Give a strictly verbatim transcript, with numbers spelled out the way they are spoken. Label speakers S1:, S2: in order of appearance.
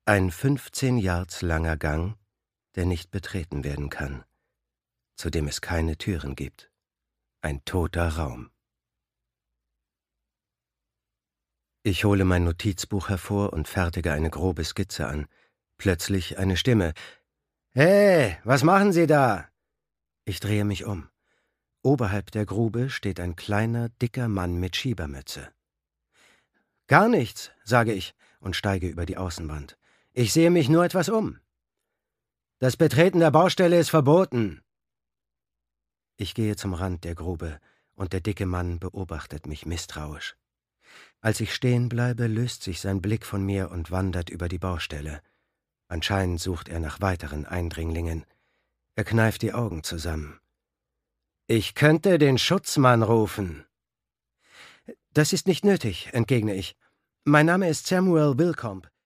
S1: Ein fünfzehn Yards langer Gang, der nicht betreten werden kann, zu dem es keine Türen gibt. Ein toter Raum. Ich hole mein Notizbuch hervor und fertige eine grobe Skizze an. Plötzlich eine Stimme. »Hey, was machen Sie da?« Ich drehe mich um. Oberhalb der Grube steht ein kleiner, dicker Mann mit Schiebermütze. »Gar nichts«, sage ich und steige über die Außenwand. »Ich sehe mich nur etwas um. Das Betreten der Baustelle ist verboten.« Ich gehe zum Rand der Grube und der dicke Mann beobachtet mich misstrauisch. Als ich stehen bleibe, löst sich sein Blick von mir und wandert über die Baustelle. Anscheinend sucht er nach weiteren Eindringlingen. Er kneift die Augen zusammen. »Ich könnte den Schutzmann rufen.« »Das ist nicht nötig«, entgegne ich. »Mein Name ist Samuel Willcomb.